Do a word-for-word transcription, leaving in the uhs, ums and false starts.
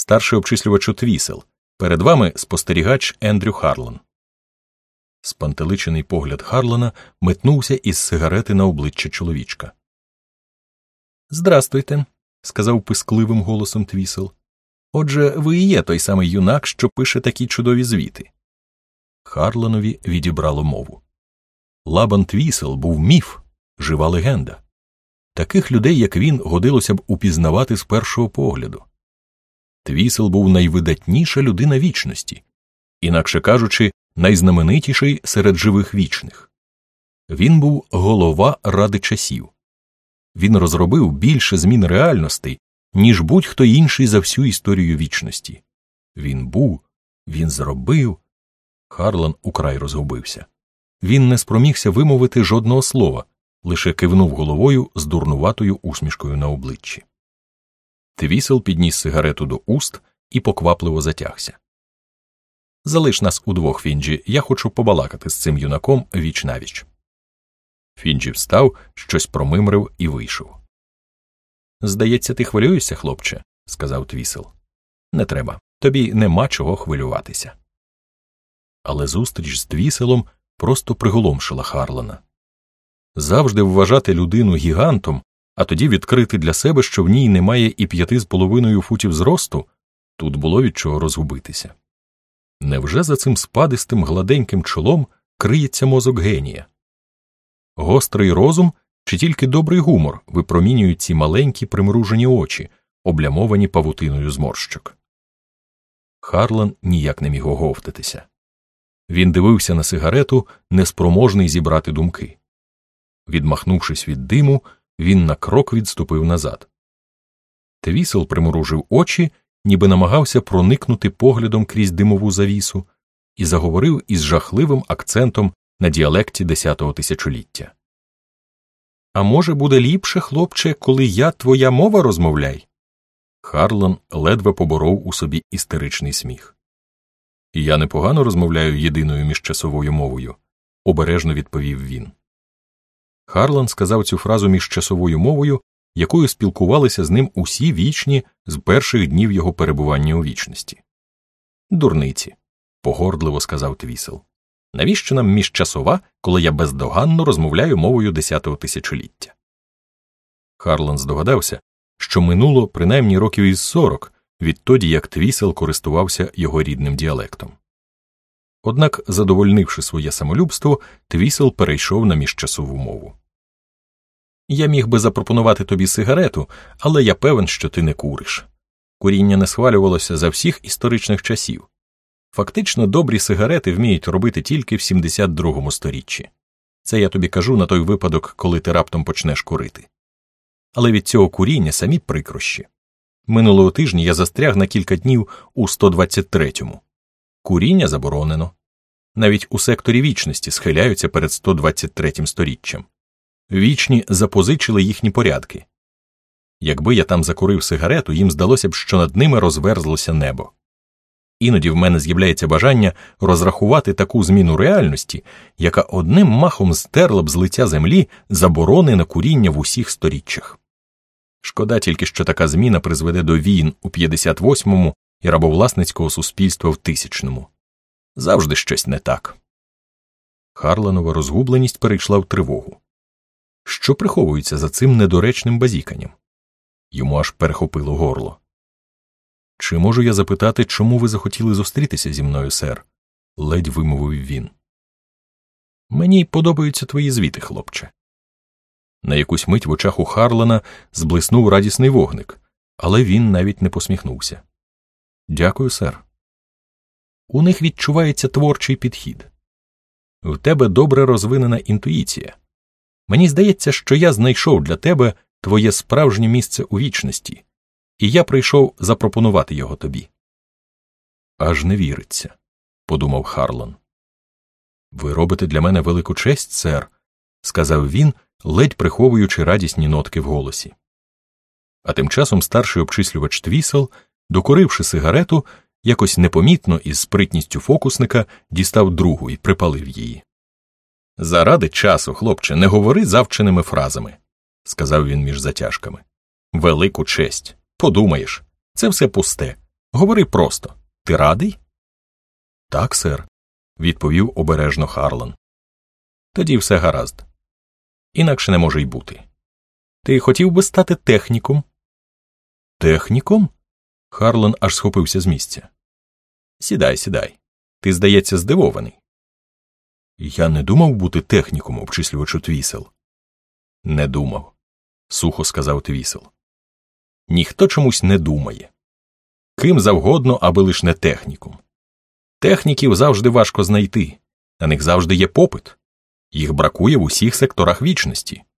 старший обчислювачу Твісел. Перед вами спостерігач Ендрю Харлан». Спантеличений погляд Харлана метнувся із сигарети на обличчя чоловічка. «Здрастуйте», – сказав пискливим голосом Твісел. «Отже, ви і є той самий юнак, що пише такі чудові звіти». Харланові відібрало мову. Лабан Твісел був міф, жива легенда. Таких людей, як він, годилося б упізнавати з першого погляду. Твісел був найвидатніша людина вічності, інакше кажучи, найзнаменитіший серед живих вічних. Він був голова Ради часів. Він розробив більше змін реальностей, ніж будь-хто інший за всю історію вічності. Він був, він зробив. Харлан украй розгубився. Він не спромігся вимовити жодного слова, лише кивнув головою з дурнуватою усмішкою на обличчі. Твісел підніс сигарету до уст і поквапливо затягся. «Залиш нас удвох, Фінджі, я хочу побалакати з цим юнаком віч-навіч». Фінджі встав, щось промимрив і вийшов. «Здається, ти хвилюєшся, хлопче», – сказав Твісел. «Не треба, тобі нема чого хвилюватися». Але зустріч з Твіселом просто приголомшила Харлана. Завжди вважати людину гігантом, а тоді відкрити для себе, що в ній немає і п'яти з половиною футів зросту, тут було від чого розгубитися. Невже за цим спадистим гладеньким чолом криється мозок генія? Гострий розум чи тільки добрий гумор випромінюють ці маленькі примружені очі, облямовані павутиною зморщок? Харлан ніяк не міг оговтатися. Він дивився на сигарету, неспроможний зібрати думки. Відмахнувшись від диму, він на крок відступив назад. Твісел примружив очі, ніби намагався проникнути поглядом крізь димову завісу, і заговорив із жахливим акцентом на діалекті десятого тисячоліття. «А може, буде ліпше, хлопче, коли я твоя мова розмовляй?» Харлан ледве поборов у собі істеричний сміх. «Я непогано розмовляю єдиною міжчасовою мовою», – обережно відповів він. Харлан сказав цю фразу міжчасовою мовою, якою спілкувалися з ним усі вічні з перших днів його перебування у вічності. «Дурниці», – погордливо сказав Твісел. «Навіщо нам міжчасова, коли я бездоганно розмовляю мовою десятого тисячоліття?» Харлан здогадався, що минуло принаймні років із сорок, відтоді як Твісел користувався його рідним діалектом. Однак, задовольнивши своє самолюбство, Твісел перейшов на міжчасову мову. «Я міг би запропонувати тобі сигарету, але я певен, що ти не куриш. Куріння не схвалювалося за всіх історичних часів. Фактично, добрі сигарети вміють робити тільки в сімдесят другому сторіччі. Це я тобі кажу на той випадок, коли ти раптом почнеш курити. Але від цього куріння самі прикрощі. Минулого тижня я застряг на кілька днів у сто двадцять третьому. Куріння заборонено. Навіть у секторі вічності схиляються перед сто двадцять третім сторіччям. Вічні запозичили їхні порядки. Якби я там закурив сигарету, їм здалося б, що над ними розверзлося небо. Іноді в мене з'являється бажання розрахувати таку зміну реальності, яка одним махом стерла б з лиця землі заборони на куріння в усіх сторіччях. Шкода тільки, що така зміна призведе до війн у п'ятдесят восьмому і рабовласницького суспільства в тисячному. Завжди щось не так. Харланова розгубленість перейшла в тривогу. Що приховується за цим недоречним базіканням? Йому аж перехопило горло. «Чи можу я запитати, чому ви захотіли зустрітися зі мною, сер?» – ледь вимовив він. «Мені подобаються твої звіти, хлопче». На якусь мить в очах у Харлана зблиснув радісний вогник, але він навіть не посміхнувся. «Дякую, сер». «У них відчувається творчий підхід. В тебе добре розвинена інтуїція. Мені здається, що я знайшов для тебе твоє справжнє місце у вічності, і я прийшов запропонувати його тобі». «Аж не віриться», – подумав Харлан. «Ви робите для мене велику честь, сер», – сказав він, ледь приховуючи радісні нотки в голосі. А тим часом старший обчислювач Твісел, докуривши сигарету, якось непомітно із спритністю фокусника дістав другу і припалив її. «Заради часу, хлопче, не говори завченими фразами», – сказав він між затяжками. «Велику честь. Подумаєш, це все пусте. Говори просто. Ти радий? Так, сер, відповів обережно Харлан. Тоді все гаразд. Інакше не може й бути. Ти хотів би стати техніком? Техніком? Харлан аж схопився з місця. Сідай, сідай. Ти, здається, здивований. Я не думав бути техніком, обчислювачу Твісел. Не думав, сухо сказав Твісел. Ніхто чомусь не думає. Ким завгодно, аби лиш не техніком. Техніків завжди важко знайти, на них завжди є попит. Їх бракує в усіх секторах вічності.